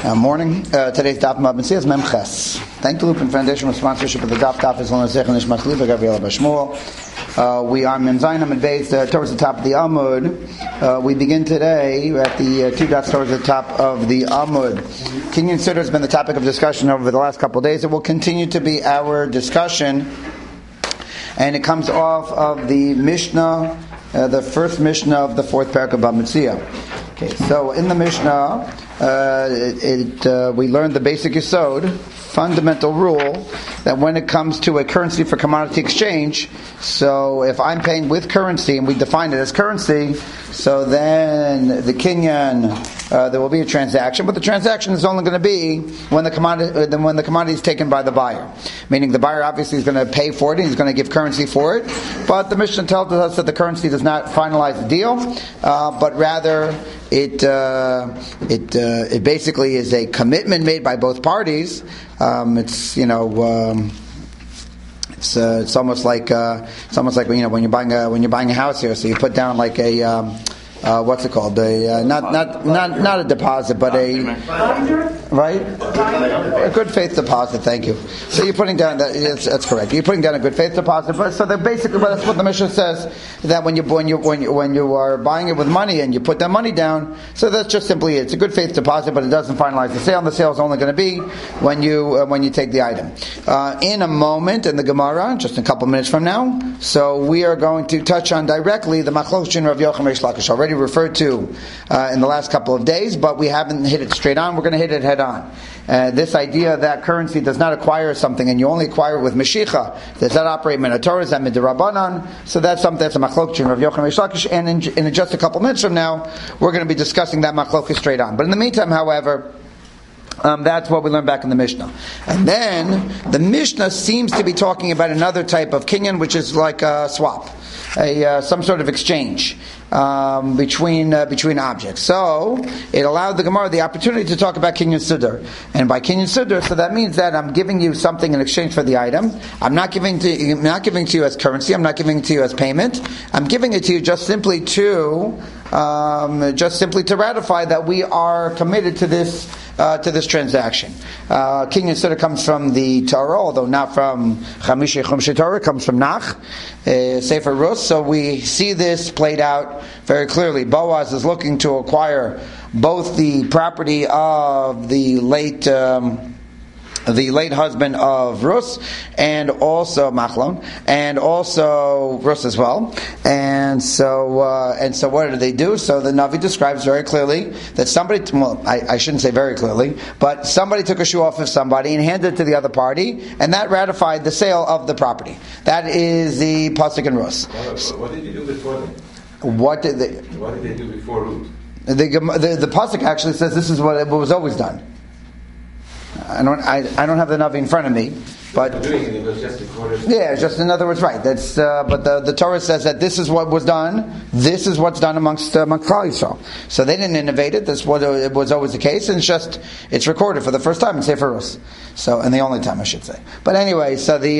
Morning. Today's Daf Mabinsi is Memches. Thank the Lupin Foundation for sponsorship of the Daf is on the Sech and Nishmas Liba Gabriela Bashmuel. We are Memzainam and Beis towards the top of the Amud. We begin today at the two dots towards the top of the Amud. Kinyan Siddur has been the topic of discussion over the last couple of days. It will continue to be our discussion, and it comes off of the Mishnah, the first Mishnah of the fourth parak of Bamitzia. Okay, so in the Mishnah, we learned the basic yesod, fundamental rule, that when it comes to a currency for commodity exchange, so if I'm paying with currency, and we define it as currency, so then the kinyan, there will be a transaction, but the transaction is only going to be when the commodity is taken by the buyer. Meaning the buyer obviously is going to pay for it, and he's going to give currency for it, but the Mishnah tells us that the currency does not finalize the deal, but rather it basically is a commitment made by both parties. It's almost like when you're buying a house here. So you put down like a what's it called? Not a deposit, but a good faith deposit. Thank you. So you're putting down that's correct. You're putting down a good faith deposit. But so basically, that's what the Mishnah says, that when you are buying it with money and you put that money down, so that's just simply it. It's a good faith deposit, but it doesn't finalize the sale. And the sale is only going to be when you take the item. In a moment, in the Gemara, just a couple minutes from now, so we are going to touch on directly the Machlokes Rav Yochanan Reish Lakish, already referred to in the last couple of days, but we haven't hit it straight on. We're going to hit it head on. This idea that currency does not acquire something and you only acquire it with Mashiach, does that operate min Torah, is that midirabanan? So that's something that's a machlokes of Yochanan Reish Lakish, and in just a couple minutes from now, we're going to be discussing that machlokes straight on. But in the meantime, however, that's what we learned back in the Mishnah. And then the Mishnah seems to be talking about another type of kinyan, which is like a swap, some sort of exchange between objects. So it allowed the Gemara the opportunity to talk about kinyan siddur. And by kinyan siddur, so that means that I'm giving you something in exchange for the item. I'm not giving to you as currency. I'm not giving it to you as payment. I'm giving it to you just simply to ratify that we are committed to this transaction. Kinyan siddur comes from the Torah, although not from Chamisha Chumshei Torah. It comes from Nach, Sefer Rus. So we see this played out very clearly. Boaz is looking to acquire both the property of the late husband of Rus, and also Machlon, and also Rus as well. And so what do they do? So the Navi describes very clearly that somebody, I shouldn't say very clearly, but somebody took a shoe off of somebody and handed it to the other party, and that ratified the sale of the property. That is the pasuk in Rus. What did you do before them? What did they do before Ruth? The pasuk actually says this is what was always done. I don't have the Navi in front of me, but it was just recorded. Yeah, just in other words, right. That's but the Torah says that this is what was done. This is what's done amongst Klal Yisrael. So they didn't innovate it. That's what it was always the case, and it's recorded for the first time in Sefer Rus. So, and the only time I should say. But anyway,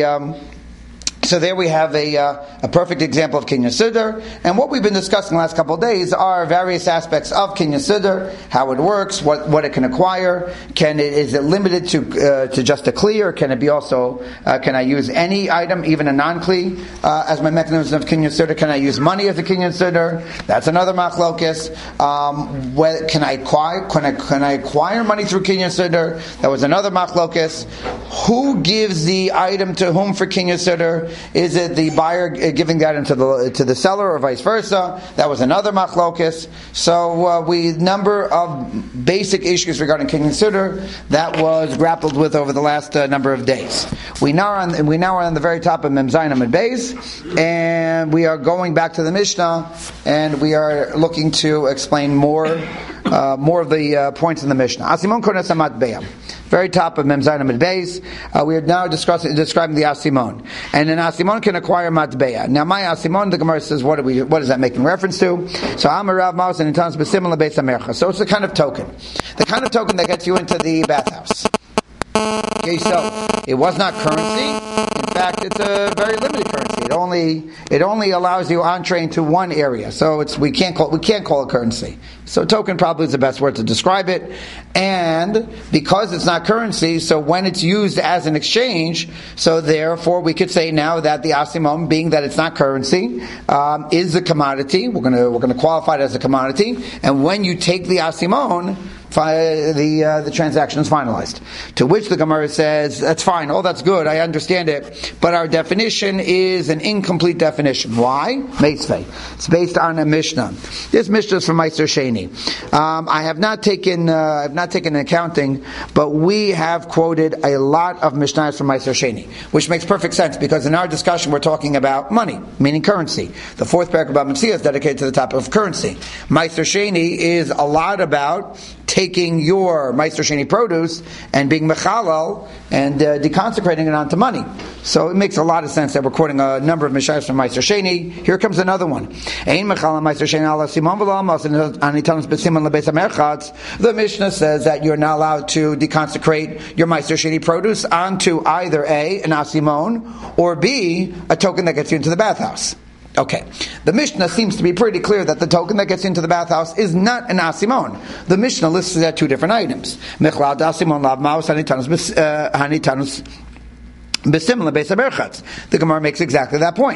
so there we have a perfect example of Kinyan Siddur. And what we've been discussing the last couple of days are various aspects of Kinyan Siddur, how it works, what it can acquire. Is it limited to just a kli, or can it be also, can I use any item, even a non-kli, as my mechanism of Kinyan Siddur? Can I use money as a Kinyan Siddur? That's another machlokes. Can I acquire money through Kinyan Siddur? That was another machlokes. Who gives the item to whom for Kinyan Siddur? Is it the buyer giving that into the seller, or vice versa? That was another machlokes. So number of basic issues regarding kinyan siddur that was grappled with over the last number of days. We now are on the very top of Memzainam and Beis, and we are going back to the Mishnah, and we are looking to explain more of the points in the Mishnah. Asimon kones matbeya. Very top of Memzainam and Beis. We are now describing the Asimon. And an Asimon can acquire Matbeya. Now, my Asimon, the Gemara says, what is that making reference to? So, Amar Rav Maus and in terms of Besimel Beis Amercha. So, it's a kind of token. The kind of token that gets you into the bathhouse. Okay, so, it was not currency. In fact, it's a very limited currency. It only allows you entree into one area, so we can't call it currency. So token probably is the best word to describe it. And because it's not currency, so when it's used as an exchange, so therefore we could say now that the asimon, being that it's not currency, is a commodity. We're going to qualify it as a commodity. And when you take the asimon, the transaction is finalized. To which the Gemara says, that's fine, oh that's good, I understand it, but our definition is an incomplete definition. Why? Meitzvei. It's based on a Mishnah. This Mishnah is from Meister Sheni. I have not taken accounting, but we have quoted a lot of Mishnahs from Meister Sheni, which makes perfect sense because in our discussion we're talking about money, meaning currency. The fourth paragraph about Mitzvah is dedicated to the topic of currency. Meister Sheni is a lot about taking your Meister Sheni produce and being mechalal and deconsecrating it onto money. So it makes a lot of sense that we're quoting a number of Mishayos from Meister Sheni. Here comes another one. The Mishnah says that you're not allowed to deconsecrate your Meister Sheni produce onto either A, an asimon, or B, a token that gets you into the bathhouse. Okay, the Mishnah seems to be pretty clear that the token that gets into the bathhouse is not an asimon. The Mishnah lists it at two different items. Mechlad asimon lav maus hanitanus the Gemara makes exactly that point.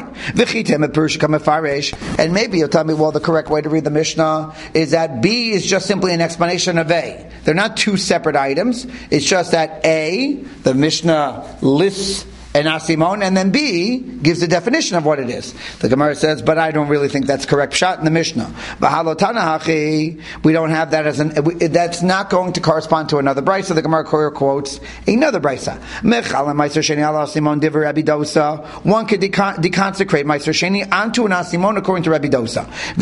And maybe you'll tell me, well, the correct way to read the Mishnah is that B is just simply an explanation of A. They're not two separate items. It's just that A, the Mishnah lists an asimon, and then B gives the definition of what it is. The Gemara says, but I don't really think that's correct pshat in the Mishnah. We don't have that as that's not going to correspond to another brisa. The Gemara quotes another brisa. One could deconsecrate Meiser Sheni onto an asimon according to Rabbi Dosa.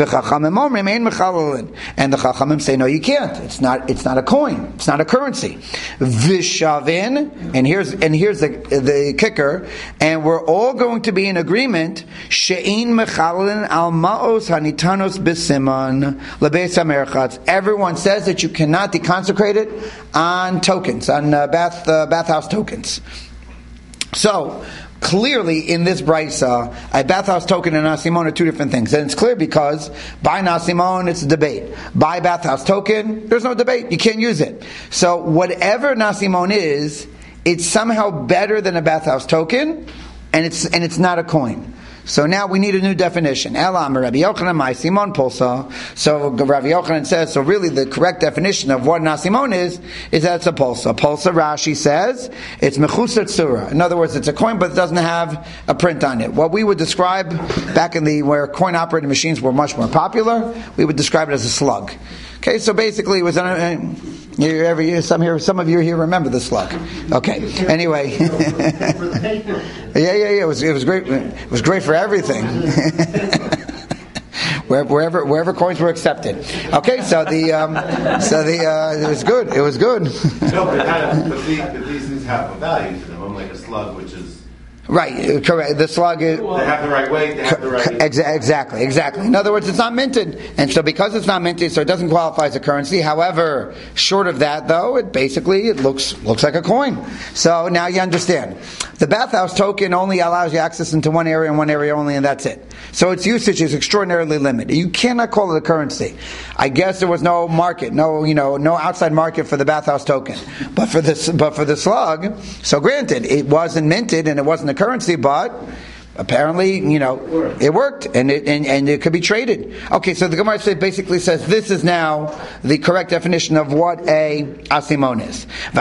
And the Chachamim say, no, you can't. It's not a coin. It's not a currency. Vishavin, and here's the kicker. And we're all going to be in agreement. She'in mechalin al ma'os hanitanos b'siman lebeis hamerchatz. Everyone says that you cannot deconsecrate it on tokens, on bathhouse tokens. So clearly, in this brisa, a bathhouse token and asimon are two different things, and it's clear because by an asimon it's a debate. By bathhouse token, there's no debate. You can't use it. So whatever an asimon is, it's somehow better than a bathhouse token, and it's not a coin. So now we need a new definition. Elam Rabbi Yochanan ma'asimon polsa. So Rabbi Yochanan says, so really the correct definition of what an asimon is that it's a polsa. Polsa, Rashi says, it's mechusat surah. In other words, it's a coin, but it doesn't have a print on it. What we would describe back in where coin operating machines were much more popular, we would describe it as a slug. Okay, so basically it was some of you here remember the slug. Okay, anyway. Yeah, it was great. It was great for everything. Wherever coins were accepted. Okay, so it was good. It was good. No, but these things have a value to them. Unlike a slug, which is right, correct. The slug is. They have the right weight. They have the right. Exactly. In other words, it's not minted, and so because it's not minted, so it doesn't qualify as a currency. However, short of that, though, it looks like a coin. So now you understand. The bathhouse token only allows you access into one area and one area only, and that's it. So its usage is extraordinarily limited. You cannot call it a currency. I guess there was no market, no outside market for the bathhouse token, but for the slug. So granted, it wasn't minted and it wasn't a currency, but apparently, it worked and it could be traded. Okay, so the Gemara basically says this is now the correct definition of what a asimon is.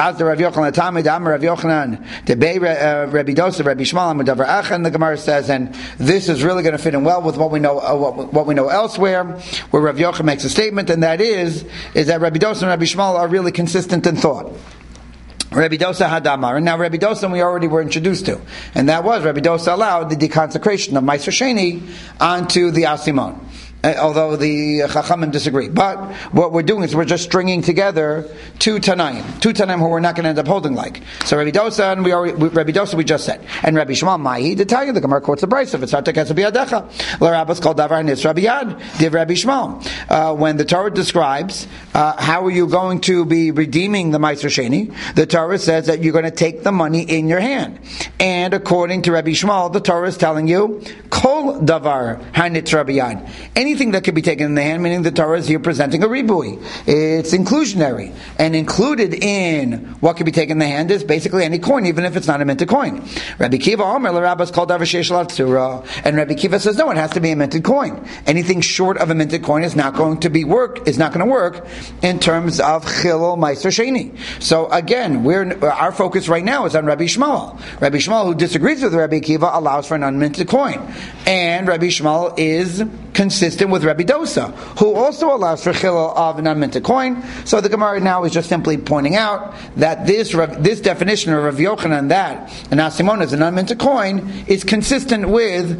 And the Gemara says, and this is really going to fit in well with what we know elsewhere, where Rav Yochanan makes a statement, and that is that Rabbi Dosa and Rabbi Shmuel are really consistent in thought. Rabbi Dosa had Amar, and now Rabbi Dosa we already were introduced to, and that was Rabbi Dosa allowed the deconsecration of Meiser Sheni onto the asimon. although the Chachamim disagree. But what we're doing is we're just stringing together two Tanaim who we're not going to end up holding like. So Rabbi Dosa, and Rabbi Dosa we just said, and Rabbi Shmuel Mahi, to tell you the Gemara quotes the Brisa, it's hard to catch a biyadecha. L'Rabbas called davar nis Rabbi Yad, div Rabbi Shmuel. When the Torah describes how are you going to be redeeming the Meiser Sheni, the Torah says that you're going to take the money in your hand. And according to Rabbi Shmuel, the Torah is telling you, kol davar hanitz Rabbi Yad. Anything that could be taken in the hand, meaning the Torah is here presenting a ribui. It's inclusionary. And included in what can be taken in the hand is basically any coin, even if it's not a minted coin. Rabbi Kiva Omer, l'Rabbas called davar sheish alav tzura. And Rabbi Kiva says, no, it has to be a minted coin. Anything short of a minted coin is not going to work in terms of chilul meiser sheni. So again, our focus right now is on Rabbi Shmuel. Rabbi Shmuel, who disagrees with Rabbi Kiva, allows for an unminted coin. And Rabbi Shmuel is consistent with Rabbi Dosa, who also allows for chilul of an unminted coin. So the Gemara now is just simply pointing out that this definition of Rav Yochanan, that an asimon is an unminted coin, is consistent with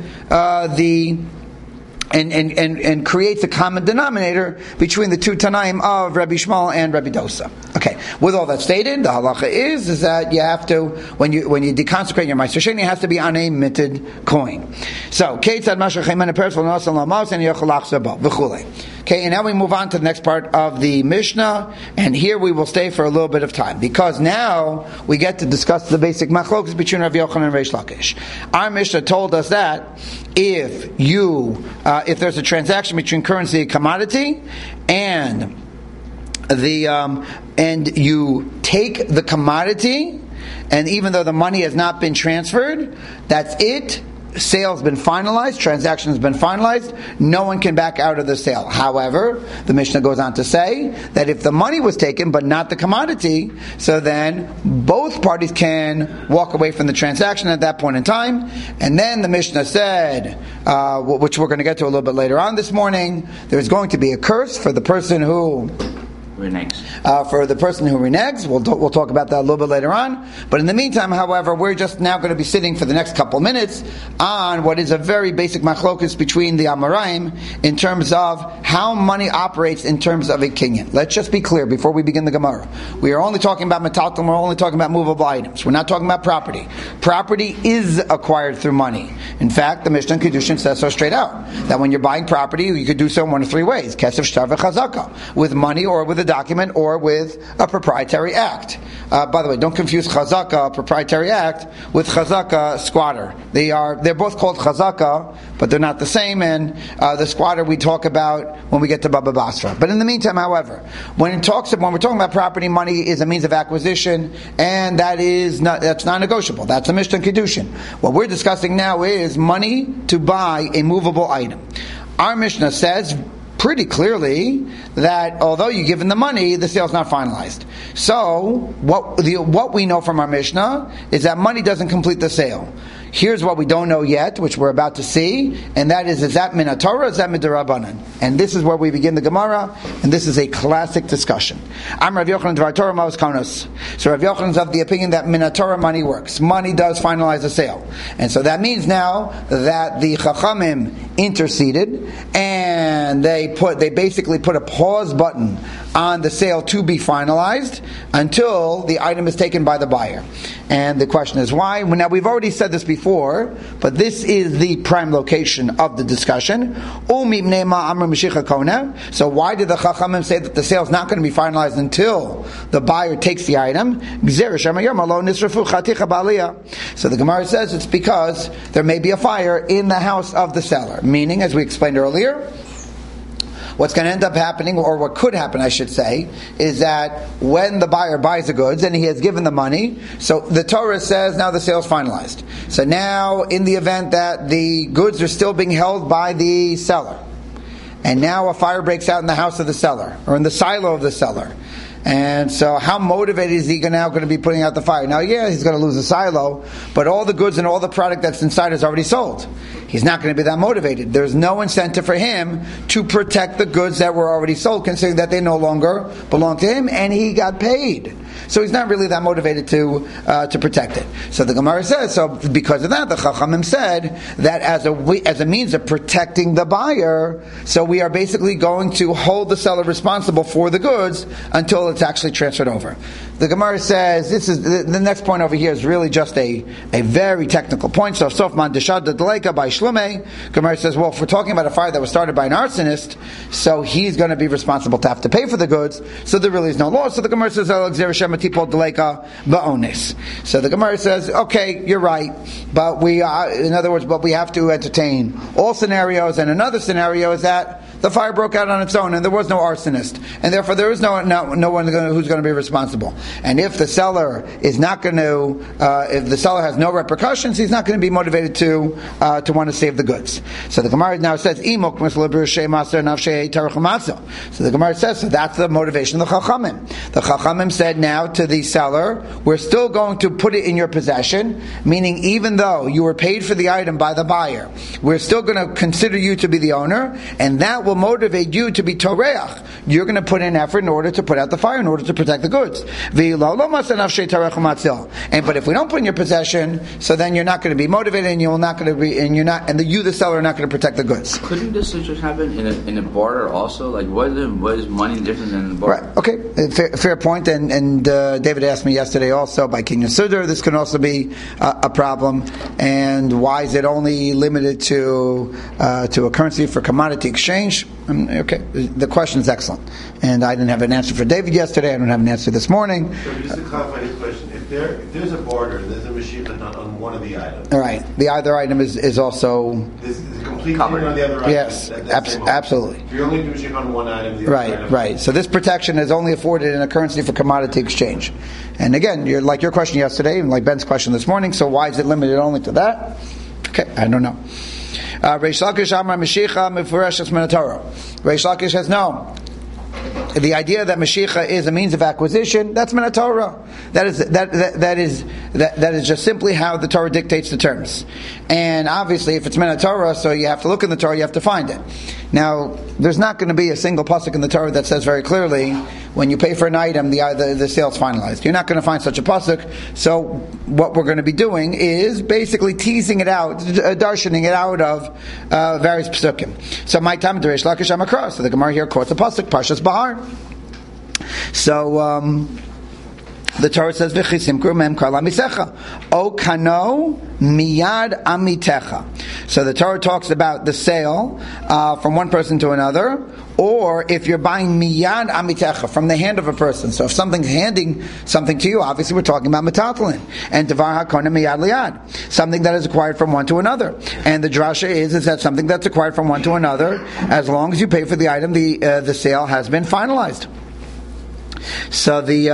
and creates a common denominator between the two Tanaim of Rabbi Shmuel and Rabbi Dosa. Okay, with all that stated, the halacha is that you have to, when you deconsecrate your Meiser Sheni, it has to be on a minted coin. So, okay, and now we move on to the next part of the Mishnah, and here we will stay for a little bit of time, because now we get to discuss the basic machlokas between Rav Yochanan and Reish Lakish. Our Mishnah told us that if there's a transaction between currency and commodity, and you take the commodity, and even though the money has not been transferred, that's it. Sale's been finalized, transaction has been finalized, no one can back out of the sale. However, the Mishnah goes on to say that if the money was taken but not the commodity, so then both parties can walk away from the transaction at that point in time. And then the Mishnah said, which we're going to get to a little bit later on this morning, there's going to be a curse for the person who reneges. We'll talk about that a little bit later on. But in the meantime, however, we're just now going to be sitting for the next couple of minutes on what is a very basic machlokus between the Amoraim in terms of how money operates in terms of a kinyan. Let's just be clear before we begin the Gemara. We are only talking about metalton, we're only talking about movable items. We're not talking about property. Property is acquired through money. In fact, the Mishnah in Kedushin says so straight out, that when you're buying property, you could do so in one of three ways. Kesef, shtar, v'chazaka. With money, or with a document, or with a proprietary act. By the way, don't confuse chazaka, proprietary act, with chazaka, squatter. They're both called chazaka, but they're not the same, and the squatter we talk about when we get to Baba Basra. But in the meantime, however, when we're talking about property, money is a means of acquisition, and that's non-negotiable. That's a Mishnah Kedushin. What we're discussing now is money to buy a movable item. Our Mishnah says pretty clearly that although you're given the money, the sale's not finalized. So what we know from our Mishnah is that money doesn't complete the sale. Here's what we don't know yet, which we're about to see, and that is that min haTorah, is that mid'Rabbanan? And this is where we begin the Gemara, and this is a classic discussion. I'm Rav Yochanan Dvar Torah Maos Konos. So Rav Yochanan is of the opinion that min haTorah money works. Money does finalize the sale. And so that means now that the Chachamim interceded, and they basically put a pause button on the sale to be finalized until the item is taken by the buyer. And the question is why? Now we've already said this before, but this is the prime location of the discussion. So why did the Chachamim say that the sale is not going to be finalized until the buyer takes the item? So the Gemara says it's because there may be a fire in the house of the seller. Meaning, as we explained earlier, what's going to end up happening, or what could happen, I should say, is that when the buyer buys the goods and he has given the money, so the Torah says now the sale is finalized. So now, in the event that the goods are still being held by the seller, and now a fire breaks out in the house of the seller, or in the silo of the seller, and so how motivated is he now going to be putting out the fire? Now, yeah, he's going to lose the silo, but all the goods and all the product that's inside is already sold. he's not going to be that motivated. There's no incentive for him to protect the goods that were already sold, considering that they no longer belong to him, and he got paid. So he's not really that motivated to protect it. So the Gemara says, so because of that, the Chachamim said that as a means of protecting the buyer, so we are basically going to hold the seller responsible for the goods until it's actually transferred over. The Gemara says, this is the next point over here is really just a very technical point. So Sofman Deshad Deleka by Shlume, Gemara says, well, if we're talking about a fire that was started by an arsonist, so he's going to be responsible to have to pay for the goods, so there really is no law. So the Gemara says, so the Gemara says, okay, you're right, but we have to entertain all scenarios, and another scenario is that the fire broke out on its own and there was no arsonist, and therefore there is no one who's going to be responsible. And if the seller is not going to, if the seller has no repercussions, he's not going to be motivated to want to save the goods. So the Gemara now says, so the Gemara says, so that's the motivation of the Chachamim. The Chachamim said, now to the seller, we're still going to put it in your possession, meaning even though you were paid for the item by the buyer, we're still going to consider you to be the owner, and that will motivate you to be toreach. You're going to put in effort in order to put out the fire, in order to protect the goods. But if we don't put in your possession, so then you're not going to be motivated, and you the seller are not going to protect the goods. Couldn't this situation happen in a barter also? Like, what is money different than in a barter? Right. Okay. Fair point. And David asked me yesterday also by King Yasuder, this can also be a problem. And why is it only limited to a currency for commodity exchange? Okay. The question is excellent, and I didn't have an answer for David yesterday. I don't have an answer this morning. So just to clarify his question, if there's a barter, there's a Mashiach on one of the items. All right. The other item is also Is completely on the other item. Yes, absolutely. If you're only doing Mashiach on one item, the other item. Right. So this protection is only afforded in a currency for commodity exchange. And again, you're like your question yesterday, and like Ben's question this morning. So why is it limited only to that? Okay, I don't know. Reish Lakish Amar Mashiach Mefureshes Min HaTorah. Reish Lakish has no. The idea that Mashiach is a means of acquisition, that's Min HaTorah. That is just simply how the Torah dictates the terms. And obviously, if it's Min HaTorah, so you have to look in the Torah, you have to find it. Now, there's not going to be a single pasuk in the Torah that says very clearly, when you pay for an item, the sale's finalized. You're not going to find such a pasuk. So, what we're going to be doing is basically teasing it out, darshaning it out of various pasukim. So, my time to Reish Lakish Amakra. So the Gemara here quotes a pasuk, Parshas Bahar. So, the Torah says, "V'chisimkru mem kar lamisecha, o kano miyad amitecha." So the Torah talks about the sale from one person to another, or if you're buying miyad amitecha, from the hand of a person. So if something's handing something to you, obviously we're talking about metatlin, and devar hakona miyad liad, something that is acquired from one to another. And the drasha is that something that's acquired from one to another, as long as you pay for the item, the sale has been finalized. So the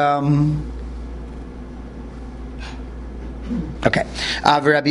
okay. Now Rabbi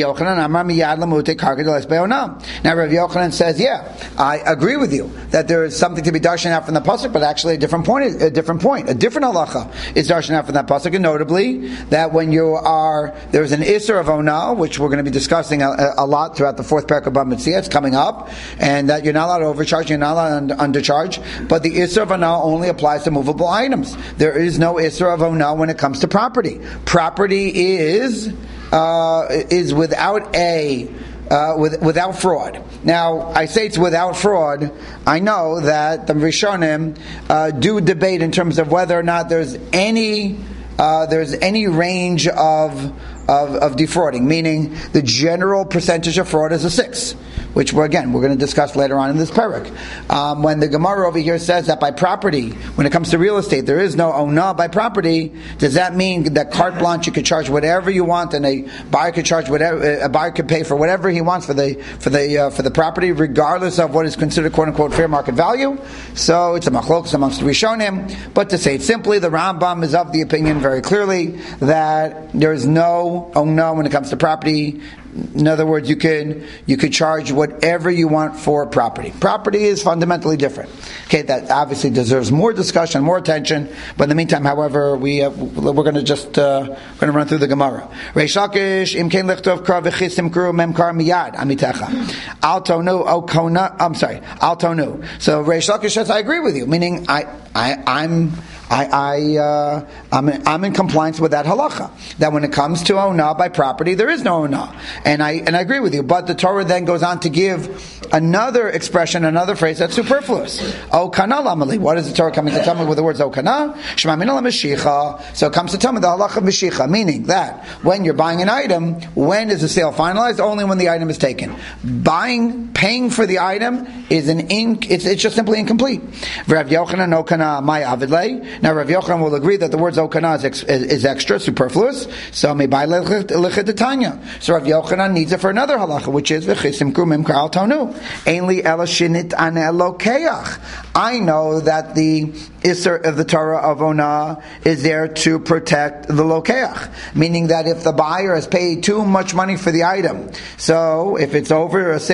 Yochanan says, yeah, I agree with you that there is something to be darshan out from the pasuk, but actually a different point, a different halacha is darshan out from that pasuk, and notably that when there's an isser of ona, which we're going to be discussing a lot throughout the fourth parak of Bava Metzia, it's coming up, and that you're not allowed to overcharge, you're not allowed to undercharge, but the isser of ona only applies to movable items. There is no isser of ona when it comes to property. Property is without without fraud. Now, I say it's without fraud. I know that the Rishonim do debate in terms of whether or not there's any range of defrauding, meaning the general percentage of fraud is a 6, which we're going to discuss later on in this parak. When the Gemara over here says that by property, when it comes to real estate, there is no ona by property, does that mean that carte blanche you could charge whatever you want, and a buyer could charge whatever, a buyer could pay for whatever he wants for the property, regardless of what is considered quote unquote fair market value? So it's a machlokas amongst the Rishonim. But to say it simply, the Rambam is of the opinion very clearly that there is no ona when it comes to property. In other words, you could charge whatever you want for property. Property is fundamentally different. Okay, that obviously deserves more discussion, more attention. But in the meantime, however, we're going to just run through the Gemara. Reish Lakish imkein lichtov kra v'chisim kru memkar miyad amitecha al tonu okona. I'm sorry, al tonu. So Reish Lakish says, I agree with you, meaning I'm in compliance with that halacha. That when it comes to onah by property, there is no onah, and I agree with you. But the Torah then goes on to give another expression, another phrase that's superfluous. O kana lamali. What is the Torah coming to tell me with the words o kana? Shema mina l'mashicha. So it comes to tell me the halacha of mashicha, meaning that when you're buying an item, when is the sale finalized? Only when the item is taken. Paying for the item is it's just simply incomplete. Rav Yochanan o kana my avidlei. Now Rav Yochanan will agree that the words okana is extra, superfluous. So maybe lechetanya. So Rav Yochanan needs it for another halacha, which is v'chisim krumim k'al tonu. Ainli ela shinit ane lokeach. I know that the Isser of the Torah of Onah is there to protect the lokeach, meaning that if the buyer has paid too much money for the item, so if it's over about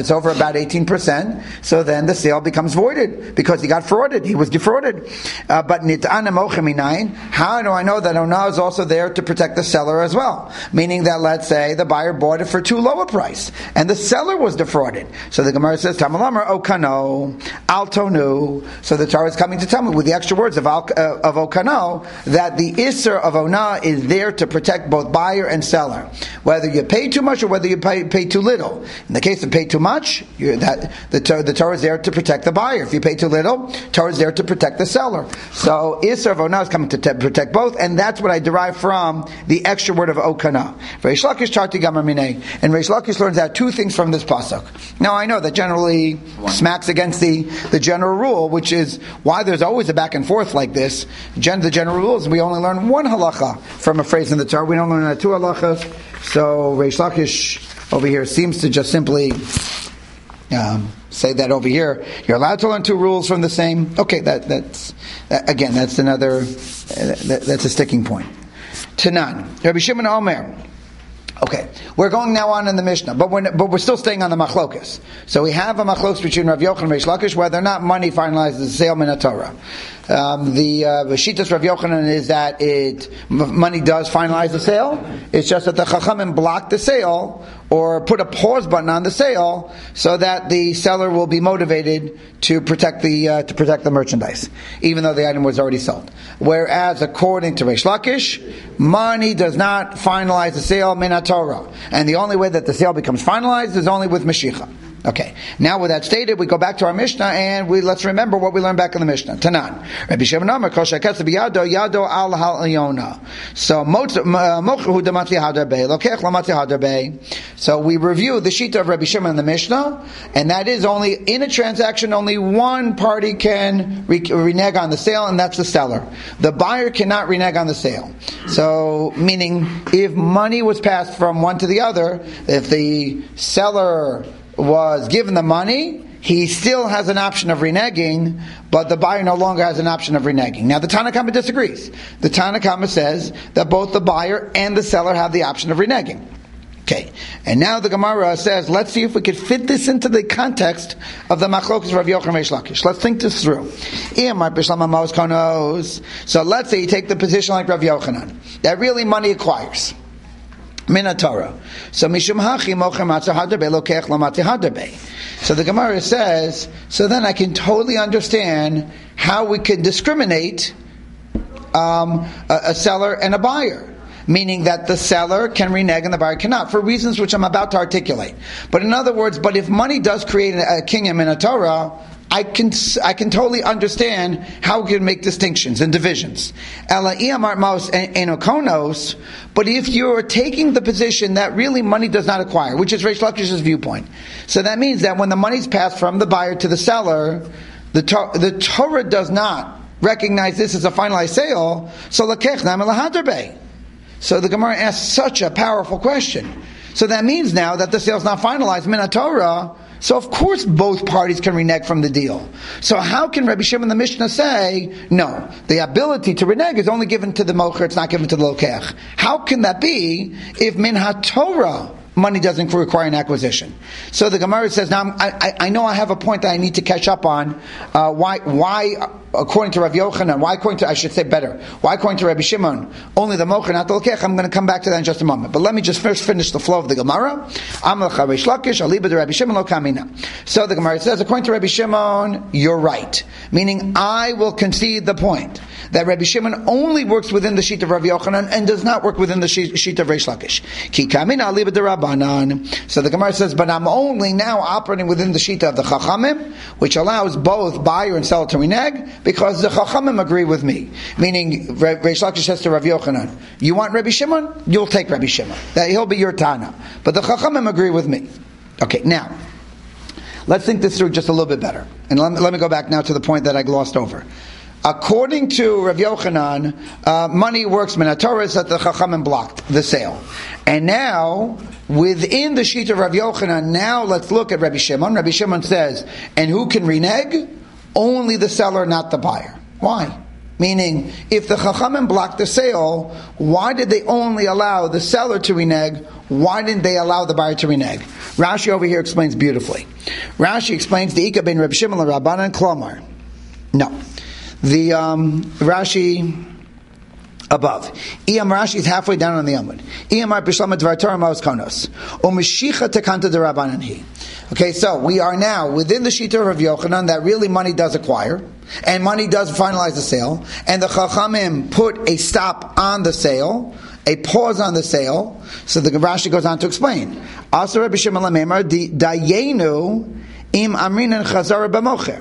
18%, so then the sale becomes voided because he got frauded. He was defrauded. But nit'ana mocha minayin. How do I know that Onah is also there to protect the seller as well? Meaning that, let's say the buyer bought it for too low a price and the seller was defrauded. So the Gemara says, Tamalamar okano al tonu. So the Torah is coming to tell me with the extra words of okano that the Isser of Onah is there to protect both buyer and seller, whether you pay too much or whether you pay too little. In the case of pay too much, the Torah is there to protect the buyer. If you pay too little, Torah is there to protect the seller. So Isser of Onah is coming to protect both, and that's what I derive from the extra word of okana. Reish Lakish charti gamar minei, and Reish Lakish learns out two things from this pasuk. Now I know that generally smacks against the general rule, which is why there's always a back and forth like this. The general rule is we only learn one halacha from a phrase in the Torah. We don't learn two halachas. So Reish Lakish over here seems to just simply say that over here you're allowed to learn two rules from the same. Okay, that's another that's a sticking point. Tanan, Rabbi Shimon Omer. Okay, we're going now on in the Mishnah, but we're still staying on the machlokas. So we have a machlokas between Rav Yochanan and Reish Lakish whether or not money finalizes the sale min Torah. The Shitas Rav Yochanan is that money does finalize the sale. It's just that the Chachamim blocked the sale or put a pause button on the sale so that the seller will be motivated to protect the merchandise, even though the item was already sold. Whereas according to Reish Lakish, money does not finalize the sale min Torah, and the only way that the sale becomes finalized is only with Mashiach. Okay. Now with that stated, we go back to our Mishnah and let's remember what we learned back in the Mishnah. Tanan. Rabbi Shimon Amar kol sheketz biyado yado al ha'yona. So mochahu damatli hadarbe lokech lamatli hadarbe. So we review the shita of Rabbi Shimon in the Mishnah, and that is only in a transaction only one party can renege on the sale, and that's the seller. The buyer cannot renege on the sale. So meaning if money was passed from one to the other, if the seller was given the money, he still has an option of reneging, but the buyer no longer has an option of reneging. Now the Tanna Kama disagrees. The Tanna Kama says that both the buyer and the seller have the option of reneging. Okay, and now the Gemara says, let's see if we could fit this into the context of the Machlokas Rav Yochanan Reish Lakish. Let's think this through. So let's say you take the position like Rav Yochanan, that really money acquires min Torah. So mishum hachi mocher matzah hadarbe lokech lamati hadarbe. So the Gemara says, so then I can totally understand how we can discriminate a seller and a buyer. Meaning that the seller can renege and the buyer cannot, for reasons which I'm about to articulate. But in other words, but if money does create a kingdom in a Torah, I can totally understand how we can make distinctions and divisions. But if you're taking the position that really money does not acquire, which is Reish Lakish's viewpoint, so that means that when the money's passed from the buyer to the seller, the Torah does not recognize this as a finalized sale. So the Gemara asks such a powerful question. So that means now that the sale's not finalized min Torah. So of course both parties can renege from the deal. So how can Rabbi Shimon the Mishnah say, no, the ability to renege is only given to the mocher, it's not given to the lokech? How can that be if min ha-Torah money doesn't require an acquisition. So the Gemara says, now I know I have a point that I need to catch up on. Why according to Rav Yochanan, why according to Rabbi Shimon, only the mocher, not the lekech? I'm going to come back to that in just a moment. But let me just first finish the flow of the Gemara. So the Gemara says, according to Rabbi Shimon, you're right. Meaning, I will concede the point that Rabbi Shimon only works within the sheet of Rav Yochanan and does not work within the sheet of Reish Lakish. So the Gemara says, but I'm only now operating within the sheet of the Chachamim, which allows both buyer and seller to renege, because the Chachamim agree with me. Meaning, Reish Lakish says to Rav Yochanan, you want Rabbi Shimon? You'll take Rabbi Shimon. He'll be your Tana. But the Chachamim agree with me. Okay, now, let's think this through just a little bit better. And let me go back now to the point that I glossed over. According to Rav Yochanan, money works minatorah, that the Chachamim blocked the sale. And now, within the sheet of Rav Yochanan, now let's look at Rabbi Shimon. Rabbi Shimon says, and who can renege? Only the seller, not the buyer. Why? Meaning, if the Chachamim blocked the sale, why did they only allow the seller to renege? Why didn't they allow the buyer to renege? Rashi over here explains beautifully. Rashi explains the Ika ben Rabbi Shimon l'Rabbanan Klomar. No. The Rashi above. Iyam Rashi is halfway down on the Amud. Iyam B'Shlama Dvar Torah Maos Konos. U'Mashicha Tekanta D'Rabbanan Hi. Okay, so we are now within the Shita of Rav Yochanan that really money does acquire, and money does finalize the sale, and the Chachamim put a stop on the sale, a pause on the sale. So the Rashi goes on to explain. Also Rabbi Shimon Lamemar Dayenu Im Amrinan Chazara B'Mocher.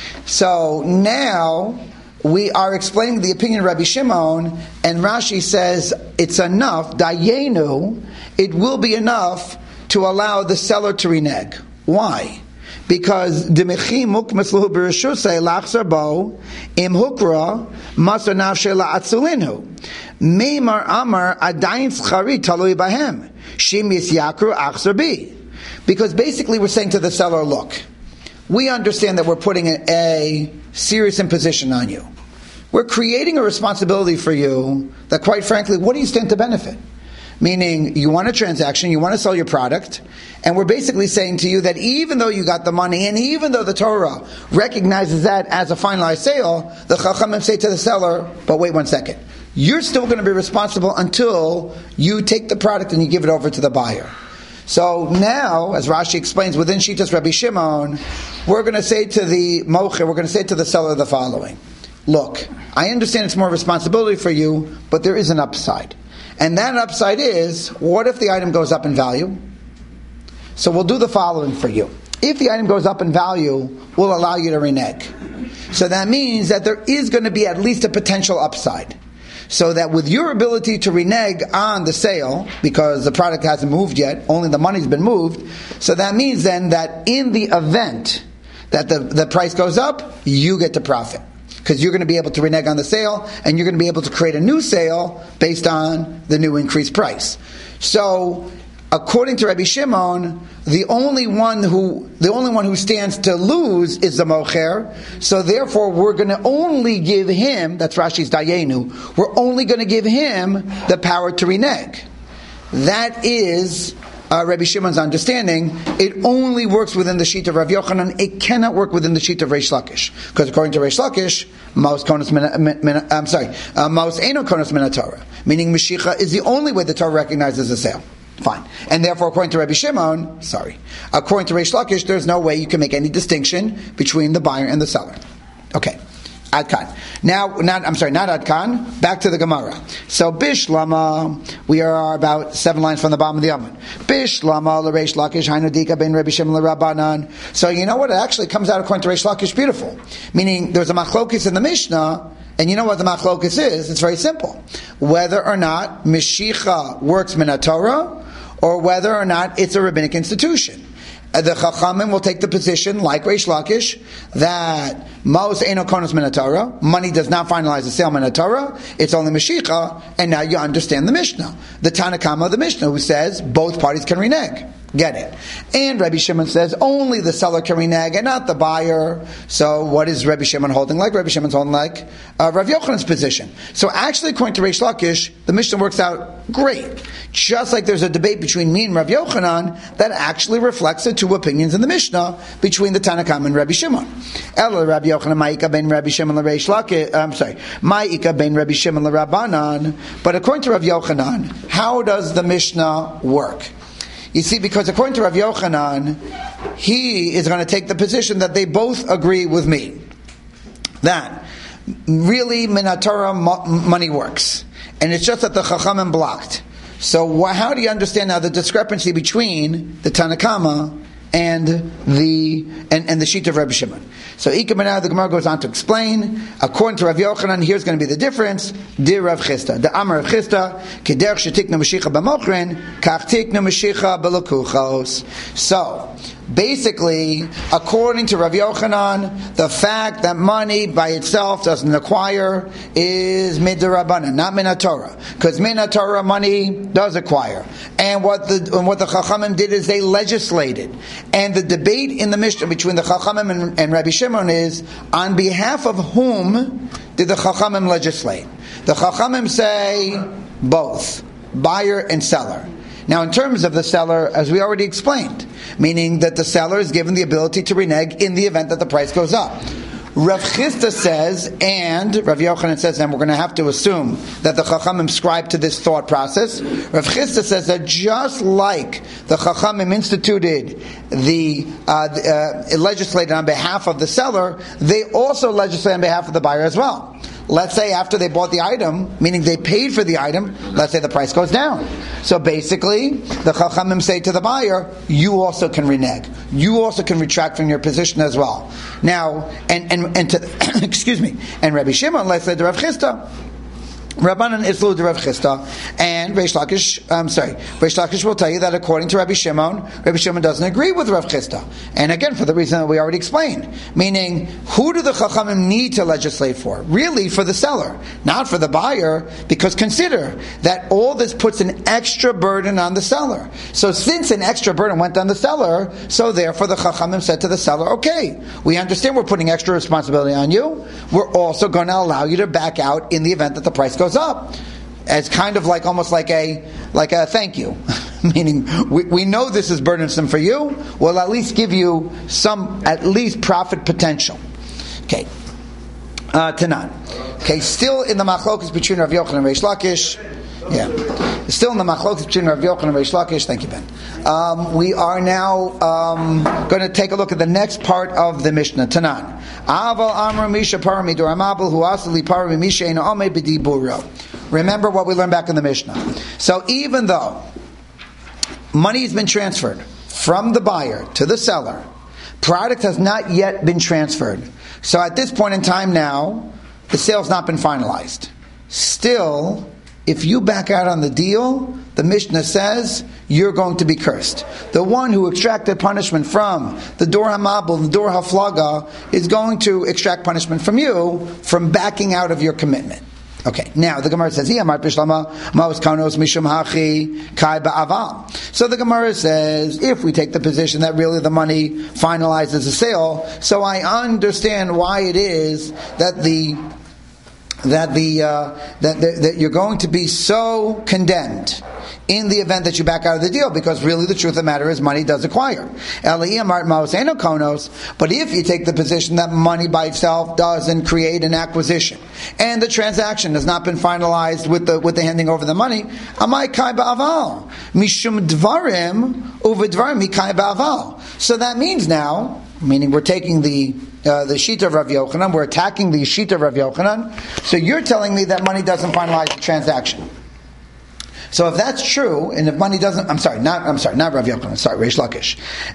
So now we are explaining the opinion of Rabbi Shimon, and Rashi says it's enough, dayenu, it will be enough to allow the seller to renege. Why? Because demechi mukmas lahu b'reshusay lachzar bo im hukra masar nafshe la'atzulinhu meimar amar adayin tzchari talui bahem shim yisyakru achzar bi. Because basically we're saying to the seller, look, we understand that we're putting a serious imposition on you. We're creating a responsibility for you that, quite frankly, what do you stand to benefit? Meaning, you want a transaction, you want to sell your product, and we're basically saying to you that even though you got the money, and even though the Torah recognizes that as a finalized sale, the Chachamim say to the seller, but wait 1 second, you're still going to be responsible until you take the product and you give it over to the buyer. So now, as Rashi explains, within Shitas Rabbi Shimon, we're going to say to the mocher, we're going to say to the seller the following. Look, I understand it's more responsibility for you, but there is an upside. And that upside is, what if the item goes up in value? So we'll do the following for you. If the item goes up in value, we'll allow you to renege. So that means that there is going to be at least a potential upside. So that with your ability to renege on the sale, because the product hasn't moved yet, only the money's been moved, so that means then that in the event that the price goes up, you get to profit. Because you're going to be able to renege on the sale, and you're going to be able to create a new sale based on the new increased price. So, according to Rabbi Shimon, the only one who stands to lose is the mocher. So therefore, we're going to only give him, that's Rashi's dayenu, we're only going to give him the power to renege. That is Rabbi Shimon's understanding. It only works within the sheet of Rav Yochanan. It cannot work within the sheet of Reish Lakish, because according to Reish Lakish, Maos Eino Konos Min Torah, meaning Mashicha is the only way the Torah recognizes a sale. Fine. And therefore, according to Rabbi Shimon, according to Reish Lakish, there's no way you can make any distinction between the buyer and the seller. Okay. Ad Kan. Now, not Ad Kan, back to the Gemara. So, Bishlama, we are about 7 lines from the bottom of the Amud. Bishlama, l'Reish Lakish, hainu dika ben Rabbi Shimon l'Rabbanan. So, you know what? It actually comes out according to Reish Lakish beautiful. Meaning, there's a machlokis in the Mishnah, and you know what the machlokis is? It's very simple. Whether or not Mishicha works min Torah, or whether or not it's a rabbinic institution. The Chachamim will take the position, like Reish Lakish, that Maos Eino Konos Min Torah, money does not finalize the sale Min Torah, it's only Mashicha, and now you understand the Mishnah. The Tanakama of the Mishnah, who says both parties can renege. Get it? And Rabbi Shimon says only the seller can renege and not the buyer. So what is Rabbi Shimon holding like? Rabbi Shimon's holding like Rav Yochanan's position. So actually, according to Reish Lakish, the Mishnah works out great. Just like there's a debate between me and Rav Yochanan, that actually reflects the two opinions in the Mishnah between the Tanna Kamma and Rabbi Shimon. Ela Rabbi Yochanan ma'ika ben Rabbi Shimon l'Reish Lakish. Ma'ika ben Rabbi Shimon l'Rabbanan. But according to Rav Yochanan, how does the Mishnah work? You see, because according to Rav Yochanan, he is going to take the position that they both agree with me. That really Minatora money works. And it's just that the Chachamim blocked. So how do you understand now the discrepancy between the Tanna Kamma and the sheet of Rabbi Shimon? So the Gemara goes on to explain. According to Rav Yochanan, here's going to be the difference. Dir Rav Chisda, the Amar Rav Chisda, kederch shetikna mashicha b'mochrin, kach tikna mashicha b'lokuchos. So basically, according to Rav Yochanan, the fact that money by itself doesn't acquire is midrabanan, not minatora, because minatora money does acquire. And what the Chachamim did is they legislated. And the debate in the Mishnah between the Chachamim and Rabbi Shimon is, on behalf of whom did the Chachamim legislate? The Chachamim say both, buyer and seller. Now, in terms of the seller, as we already explained, meaning that the seller is given the ability to renege in the event that the price goes up. Rav Chisda says, and Rav Yochanan says, and we're going to have to assume that the Chachamim ascribe to this thought process. Rav Chisda says that just like the Chachamim instituted legislated on behalf of the seller, they also legislate on behalf of the buyer as well. Let's say after they bought the item, meaning they paid for the item, let's say the price goes down. So basically, the Chachamim say to the buyer, you also can renege. You also can retract from your position as well. Now, and to, excuse me, and Rabbi Shimon, let's say to Rav Chisda, Rabbanan Islu de Rav Chisda, and Reish Lakish will tell you that according to Rabbi Shimon doesn't agree with Rav Chisda. And again, for the reason that we already explained. Meaning, who do the Chachamim need to legislate for? Really for the seller, not for the buyer, because consider that all this puts an extra burden on the seller. So since an extra burden went on the seller, so therefore the Chachamim said to the seller, okay, we understand we're putting extra responsibility on you, we're also going to allow you to back out in the event that the price goes up, as kind of like almost like a thank you, meaning we know this is burdensome for you. We'll at least give you some at least profit potential. Okay, Tanan. Okay, still in the machlokas between Rav Yochanan and Reish Lakish. Yeah, still in the machlokas between Rav Yochanan and Reish Lakish. Thank you, Ben. We are now going to take a look at the next part of the Mishnah. Tanan. Aval Amar Misha Paramidur Amabel Hu Asali Parami Misha Eno Ame B'Diburo. Remember what we learned back in the Mishnah. So even though money has been transferred from the buyer to the seller, product has not yet been transferred. So at this point in time now, the sale's not been finalized. Still, if you back out on the deal, the Mishnah says you're going to be cursed. The one who extracted punishment from the Dor HaMabel, the Dor HaFlaga, is going to extract punishment from you from backing out of your commitment. Okay, now the Gemara says, so the Gemara says, if we take the position that really the money finalizes the sale, so I understand why it is that that you're going to be so condemned in the event that you back out of the deal, because really the truth of the matter is money does acquire. But if you take the position that money by itself doesn't create an acquisition, and the transaction has not been finalized with the handing over the money, so that means now, meaning we're taking the sheet of Rav Yochanan, we're attacking the sheet of Rav Yochanan, so you're telling me that money doesn't finalize the transaction. So if that's true, and if money doesn't, not Rav Yochanan, Reish Lakish.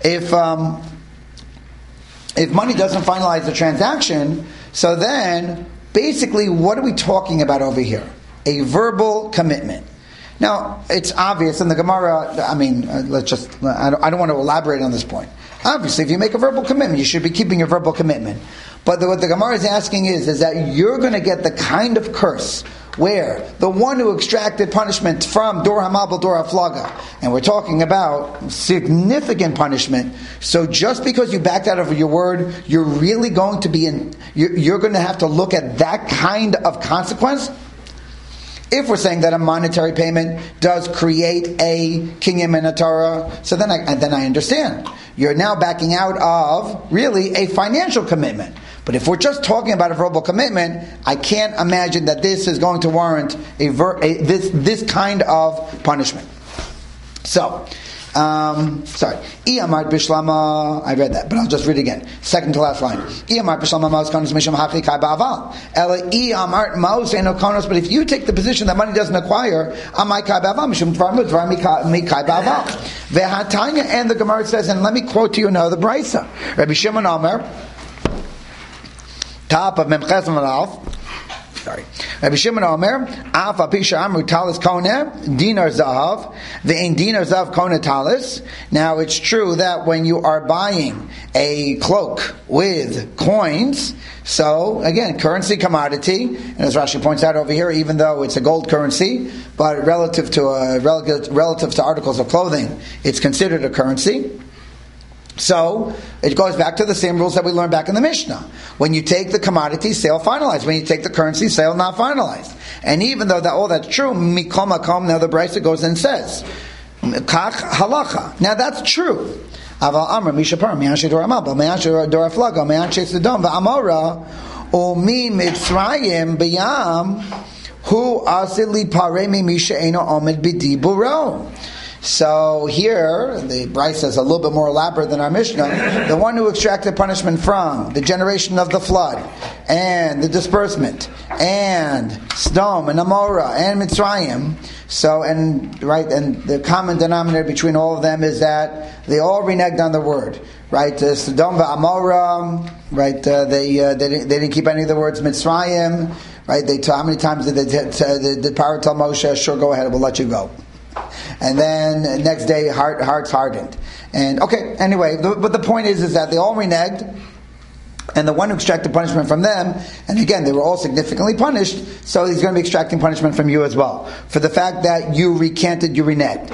If money doesn't finalize the transaction, so then basically what are we talking about over here? A verbal commitment. Now, it's obvious in the Gemara, I don't want to elaborate on this point. Obviously, if you make a verbal commitment, you should be keeping your verbal commitment. But what the Gemara is asking is that you're going to get the kind of curse where the one who extracted punishment from Dor HaMabul, Dor HaFlaga, and we're talking about significant punishment, so just because you backed out of your word, you're really going to be you're going to have to look at that kind of consequence? If we're saying that a monetary payment does create a kinyam in a Torah, so then I understand. You're now backing out of really a financial commitment. But if we're just talking about a verbal commitment, I can't imagine that this is going to warrant this kind of punishment. So, sorry. Iyamart Bishlama, I read that, but I'll just read it again. Second to last line. Iyamart Bishlama Maus Konos Misham Hachli Kai Ba'aval. Ela Iyamart Maus Eno Konos, but if you take the position that money doesn't acquire, Amai Kai Ba'aval, Misham Dvar Dvar Mi Kai Ba'aval. Vehatanya, and the Gemara says, and let me quote to you now the Brisa. Rabbi Shimon Omer, top of Memches Malaf. Sorry. Rabbi Shimon Omer, Af Apisha Amru Talis Kone, Dinar Zahav, Ve'in Dinar Zahav Kone Talis. Now it's true that when you are buying a cloak with coins, so again, currency, commodity, and as Rashi points out over here, even though it's a gold currency, but relative to articles of clothing, it's considered a currency. So, it goes back to the same rules that we learned back in the Mishnah. When you take the commodity, sale finalized. When you take the currency, sale not finalized. And even though all that's true, Mikol Makom, now the Brisa goes and says, Kach halacha. Now that's true. Aval Amr, Mishapar, Me'anshe Dor HaMabul, Me'anshe Dor HaFlaga, Me'anshe Sodom, V'amora, Umi Mitzrayim, B'yam, Hu Asili Paremi Misha Eino Omed B'diburo. So here, the Brisa is a little bit more elaborate than our Mishnah. The one who extracted punishment from the generation of the flood, and the disbursement, and Sdom, and Amorah, and Mitzrayim. So, and the common denominator between all of them is that they all reneged on the word. Right, Sodom v'Amorah, right, they didn't keep any of the words Mitzrayim, right, how many times did Paro tell Moshe, sure, go ahead, we'll let you go. And then next day, hearts hardened. And okay, anyway, but the point is that they all reneged, and the one who extracted punishment from them, and again, they were all significantly punished, so he's going to be extracting punishment from you as well. For the fact that you recanted, you reneged.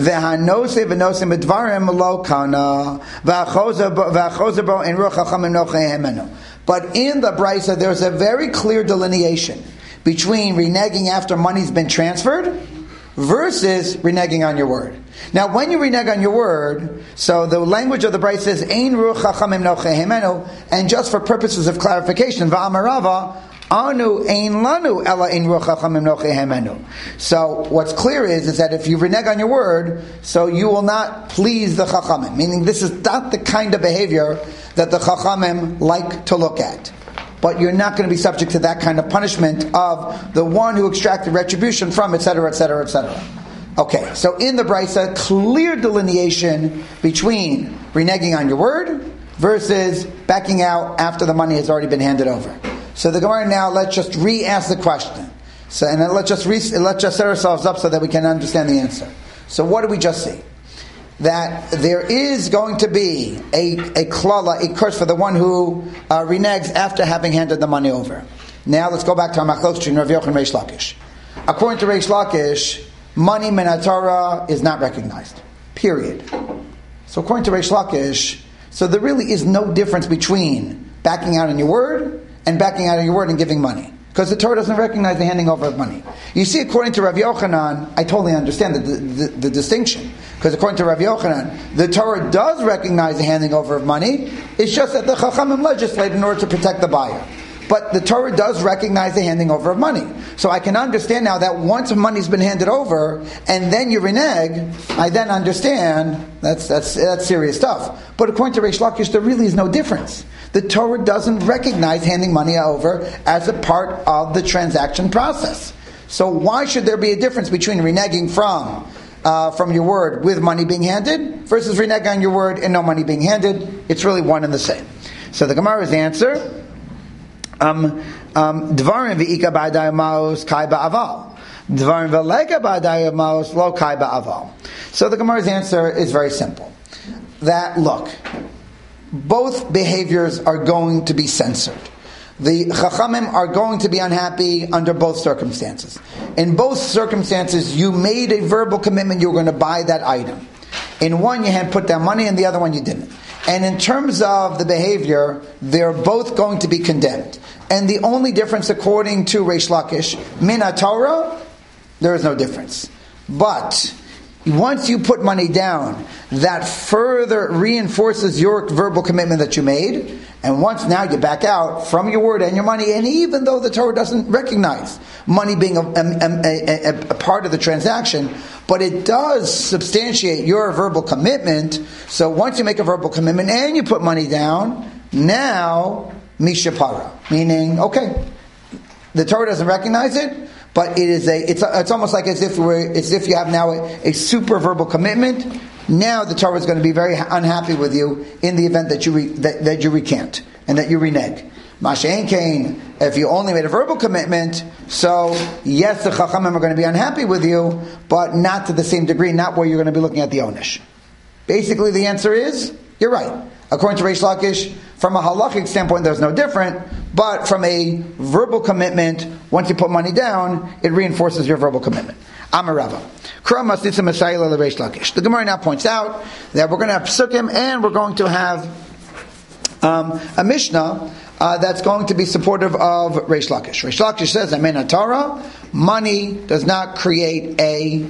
But in the Brisa, there's a very clear delineation between reneging after money's been transferred versus reneging on your word. Now, when you renege on your word, so the language of the Brisa says, Ein ruach chachamim nochehemenu, and just for purposes of clarification, va'amarava, anu ein lanu ela ein ruach chachamim nochehemenu. So, what's clear is that if you renege on your word, so you will not please the chachamim, meaning this is not the kind of behavior that the chachamim like to look at. But you're not going to be subject to that kind of punishment of the one who extracted retribution from, etc., etc., etc. Okay, so in the Brisa, clear delineation between reneging on your word versus backing out after the money has already been handed over. So the Gemara now, let's just re-ask the question. So, and then let's just set ourselves up so that we can understand the answer. So what did we just see? That there is going to be a klala, a curse for the one who reneges after having handed the money over. Now let's go back to our machlokes between Rav Yochanan and Reish Lakish. According to Reish Lakish, money min haTorah is not recognized. Period. So according to Reish Lakish, so there really is no difference between backing out on your word and backing out on your word and giving money. Because the Torah doesn't recognize the handing over of money. You see, according to Rav Yochanan, I totally understand the distinction. Because according to Rav Yochanan, the Torah does recognize the handing over of money. It's just that the Chachamim legislate in order to protect the buyer. But the Torah does recognize the handing over of money. So I can understand now that once money's been handed over, and then you renege, I then understand that's serious stuff. But according to Reish Lakish, there really is no difference. The Torah doesn't recognize handing money over as a part of the transaction process. So why should there be a difference between reneging from your word with money being handed versus reneging on your word and no money being handed? It's really one and the same. So the Gemara's answer, Dvarim v'ika b'adai maos kai ba'aval. Dvarim v'lega b'adai maos lo kai ba'aval. So the Gemara's answer is very simple. That, look, both behaviors are going to be censored. the Chachamim are going to be unhappy under both circumstances. In both circumstances, you made a verbal commitment you were going to buy that item. In one, you had put down money, and the other one, you didn't. And in terms of the behavior, they're both going to be condemned. And the only difference, according to Reish Lakish, min HaTorah, there is no difference. But once you put money down, that further reinforces your verbal commitment that you made. And once now you back out from your word and your money, and even though the Torah doesn't recognize money being a part of the transaction, but it does substantiate your verbal commitment. So once you make a verbal commitment and you put money down, now mishapara, meaning okay, the Torah doesn't recognize it, but it is it's almost like as if you have now a super verbal commitment. Now the Torah is going to be very unhappy with you in the event that you recant and that you renege. Masha'en Kain, if you only made a verbal commitment, so yes, the Chachamim are going to be unhappy with you, but not to the same degree, not where you're going to be looking at the Onish. Basically, the answer is, you're right. According to Reish Lakish, from a halachic standpoint, there's no different, but from a verbal commitment, once you put money down, it reinforces your verbal commitment. Amar Rava. The Gemara now points out that we're going to have Psukim and we're going to have a Mishnah that's going to be supportive of Reish Lakish. Reish Lakish says that min HaTorah, money does not create a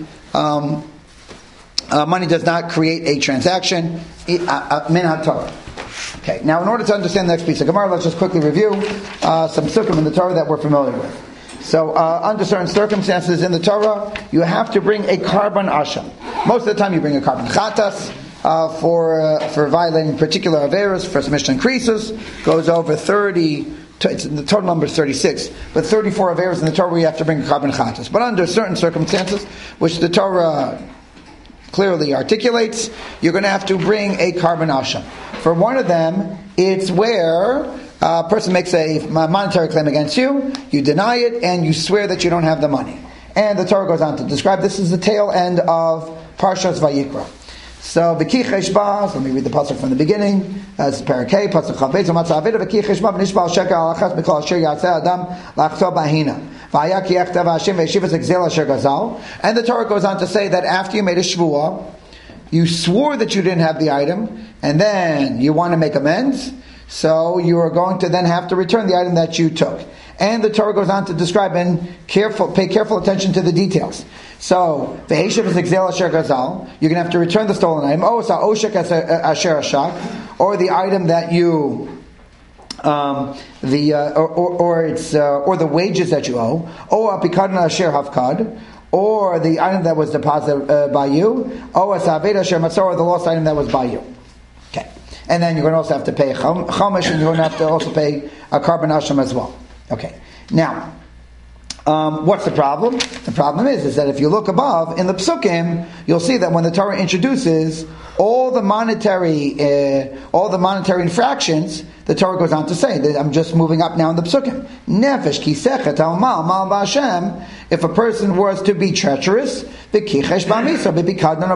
transaction. Min HaTorah. Okay. Now, in order to understand the next piece of Gemara, let's just quickly review some Psukim in the Torah that we're familiar with. So, under certain circumstances in the Torah, you have to bring a karban asham. Most of the time, you bring a karban chatas for violating particular averos. First Mishnah increases, goes over 30. The total number is 36, but 34 averos in the Torah you have to bring a karban chatas. But under certain circumstances, which the Torah clearly articulates, you're going to have to bring a karban asham. For one of them, it's where a person makes a monetary claim against you, you deny it, and you swear that you don't have the money. And the Torah goes on to describe, this is the tail end of Parshas Vayikra. So, V'ki cheshba, let me read the pasuk from the beginning, as Parakeh, pasuk Chavbez, V'matzah Aveda, V'ki cheshba, V'nishbal sheker alachas, B'kol asher yatzeh adam, L'achto b'ahina. V'aya ki echtav Hashem, V'yeshivas exel asher gazal. And the Torah goes on to say that after you made a shvuah, you swore that you didn't have the item, and then you want to make amends, so you are going to then have to return the item that you took. And the Torah goes on to describe and pay careful attention to the details. So, V'heshiv is exel asher gazal. You're going to have to return the stolen item. Oh, it's oshek asher ashak, or the item that you, or the wages that you owe. Oh, apikadon asher havkad, or the item that was deposited by you. Oh, it's aved asher matzor, or the lost item that was by you. Okay. And then you're going to also have to pay chomesh, and you're going to have to also pay a karban asham as well. Okay. Now, what's the problem? The problem is that if you look above in the Psukim, you'll see that when the Torah introduces all the monetary infractions, the Torah goes on to say that I'm just moving up now in the Psukim. Nefesh kisechet al mal b'Hashem. If a person was to be treacherous, and the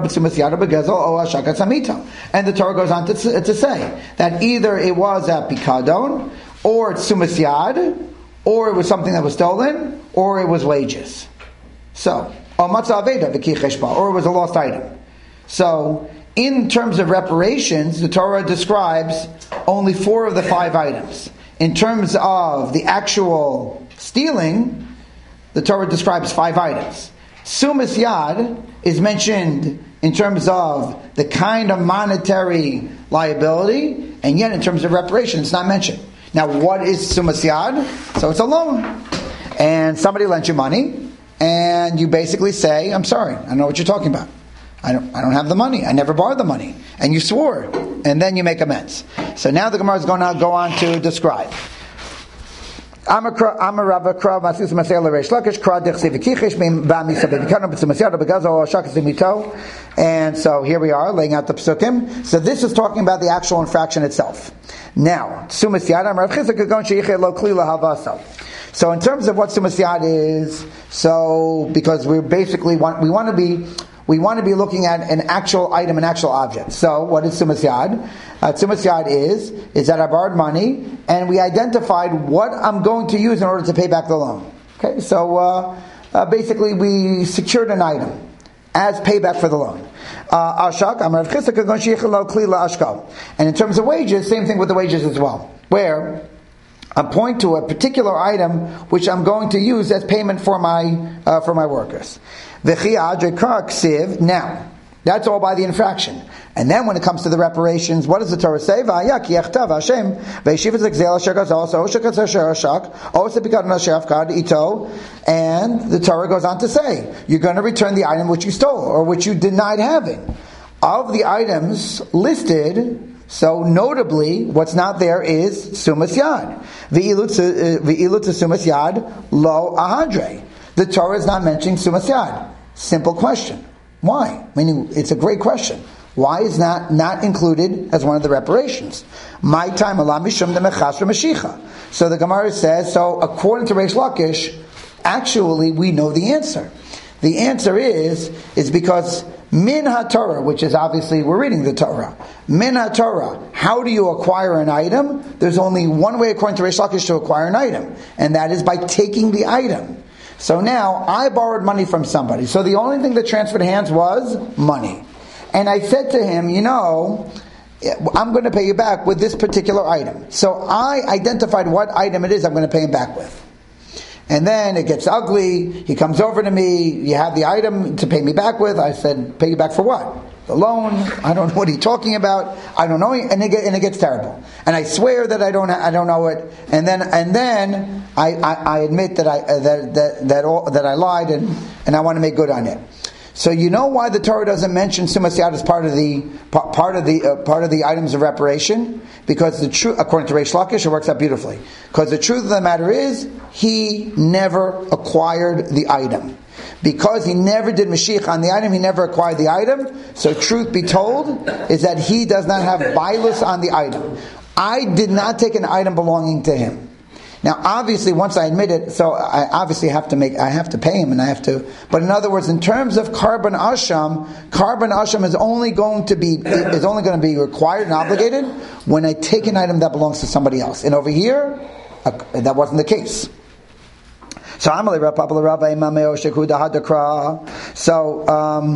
Torah goes on to say that either it was a pikadon, or it's sumas yad, or it was something that was stolen, or it was wages. So, or it was a lost item. So, in terms of reparations, the Torah describes only 4 of the 5 items. In terms of the actual stealing, the Torah describes 5 items. Sumas yad is mentioned in terms of the kind of monetary liability, and yet in terms of reparation, it's not mentioned. Now, what is sumas yad? So it's a loan. And somebody lent you money, and you basically say, I'm sorry, I don't know what you're talking about. I don't have the money. I never borrowed the money. And you swore. And then you make amends. So now the Gemara is going to go on to describe. And so here we are, laying out the psukim. So this is talking about the actual infraction itself. Now, so in terms of what sumas yad is, so because we basically want to be we want to be looking at an actual item, an actual object. So, what is Tzumas Yad? Tzumas Yad is that I borrowed money, and we identified what I'm going to use in order to pay back the loan. Okay, so basically we secured an item as payback for the loan. Ashak, and in terms of wages, same thing with the wages as well, where I point to a particular item which I'm going to use as payment for my workers. Now, that's all by the infraction. And then when it comes to the reparations, what does the Torah say? And the Torah goes on to say, you're going to return the item which you stole, or which you denied having. Of the items listed, so notably, what's not there is Tzumas Yad. V'ilu Tzumas Yad lo ahadre. The Torah is not mentioning Tzumas Yad. Simple question. Why? Meaning, it's a great question. Why is that not included as one of the reparations? My time ala mishum de mechasra mashicha. So the Gemara says, so according to Reish Lakish, actually we know the answer. The answer is because min ha-Torah, which is obviously, we're reading the Torah. Min ha-Torah, how do you acquire an item? There's only one way according to Reish Lakish to acquire an item, and that is by taking the item. So now, I borrowed money from somebody. So the only thing that transferred hands was money. And I said to him, I'm going to pay you back with this particular item. So I identified what item it is I'm going to pay him back with. And then it gets ugly. He comes over to me. You have the item to pay me back with. I said, pay you back for what? The loan. I don't know what he's talking about. I don't know. And it gets terrible. And I swear that I don't know it. And then I admit that I lied and I want to make good on it. So you know why the Torah doesn't mention Tzumas Yad as part of the items of reparation? Because the truth, according to Reish Lakish, it works out beautifully. Because the truth of the matter is, he never acquired the item. Because he never did Mashiach on the item, he never acquired the item. So truth be told, is that he does not have bailus on the item. I did not take an item belonging to him. Now, obviously, once I admit it, so I obviously have to pay him, and I have to. But in other words, in terms of Karban Asham is only going to be required and obligated when I take an item that belongs to somebody else. And over here, that wasn't the case. So Amalei Rav Papa Rabba Imam Oshek Huda Hadakra. So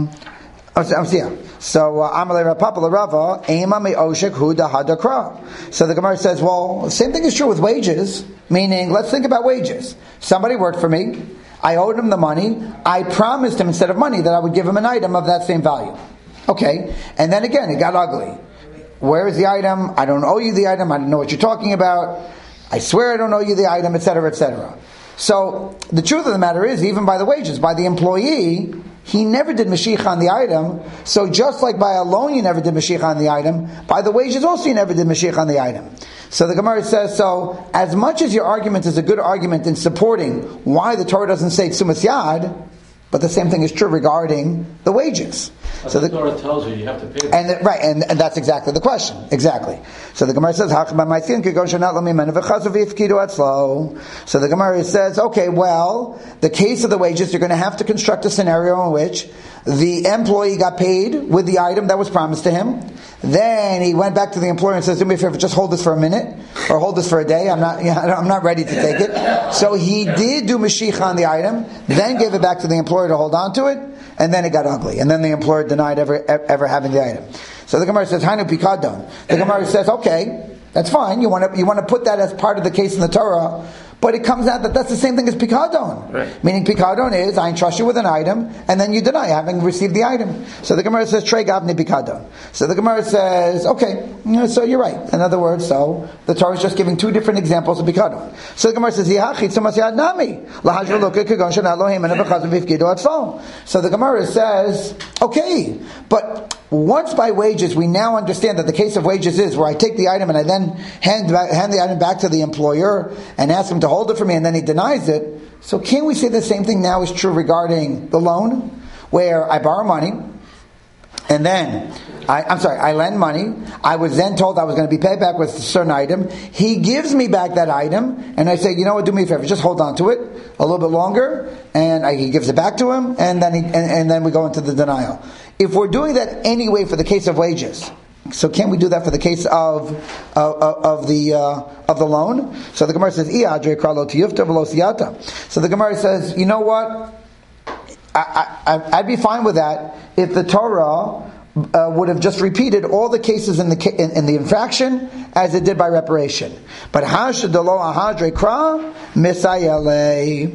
Amalei Rav Papa Rava Imam Oshek Huda Hadakra. So the Gemara says, well, the same thing is true with wages. Meaning, let's think about wages. Somebody worked for me. I owed him the money. I promised him instead of money that I would give him an item of that same value. Okay, and then again, it got ugly. Where is the item? I don't owe you the item. I don't know what you're talking about. I swear I don't owe you the item, etc., etc. So, the truth of the matter is, even by the wages, by the employee, he never did Mashiach on the item. So just like by a loan you never did Mashiach on the item, by the wages also you never did Mashiach on the item. So the Gemara says, so as much as your argument is a good argument in supporting why the Torah doesn't say Tzumas Yad, but the same thing is true regarding the wages. But so the Torah tells you have to pay. And that's exactly the question. Exactly. So the Gemara says, so the Gemara says, okay, well, the case of the wages, you're going to have to construct a scenario in which the employee got paid with the item that was promised to him. Then he went back to the employer and says, do me a favor, just hold this for a minute, or hold this for a day. I'm not ready to take it. So he did do Mashiach on the item, then gave it back to the employer to hold on to it, and then it got ugly. And then the employer denied ever having the item. So the Gemara says, Hainu Pikadon. The Gemara says, okay, that's fine. You want to put that as part of the case in the Torah, but it comes out that that's the same thing as Pikadon. Right. Meaning Pikadon is, I entrust you with an item, and then you deny having received the item. So the Gemara says, Trei Gavni Pikadon. So the Gemara says, okay, so you're right. In other words, so the Torah is just giving two different examples of Pikadon. So the Gemara says, so the Gemara says, okay, but once by wages, we now understand that the case of wages is where I take the item and I then hand the item back to the employer and ask him to hold it for me, and then he denies it. So can we say the same thing now is true regarding the loan, where I borrow money, and then I lend money. I was then told I was going to be paid back with a certain item. He gives me back that item, and I say, you know what, do me a favor, just hold on to it a little bit longer, and he gives it back to him, and then we go into the denial. If we're doing that anyway for the case of wages, so can't we do that for the case of the loan? So the Gemara says, so the Gemara says, you know what? I'd be fine with that if the Torah would have just repeated all the cases in the infraction as it did by reparation. But hashadalo ahadre kra misayele.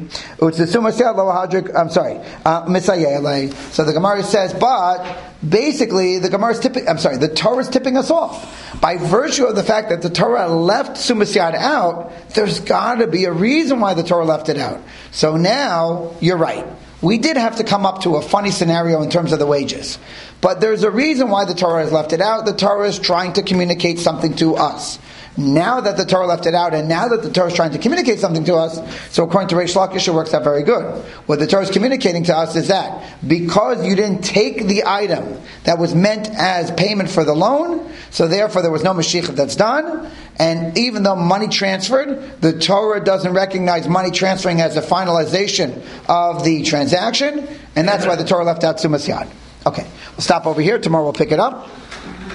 Misayele. So the Gemara says, but basically the Torah is tipping us off. By virtue of the fact that the Torah left Sumasyad out, there's got to be a reason why the Torah left it out. So now, you're right. We did have to come up to a funny scenario in terms of the wages. But there's a reason why the Torah has left it out. The Torah is trying to communicate something to us. Now that the Torah left it out, and now that the Torah is trying to communicate something to us, so according to Reish Lakish, it works out very good. What the Torah is communicating to us is that because you didn't take the item that was meant as payment for the loan, so therefore there was no Mashiach that's done, and even though money transferred, the Torah doesn't recognize money transferring as a finalization of the transaction, and that's why the Torah left out Sumas Yad. Okay, we'll stop over here. Tomorrow we'll pick it up.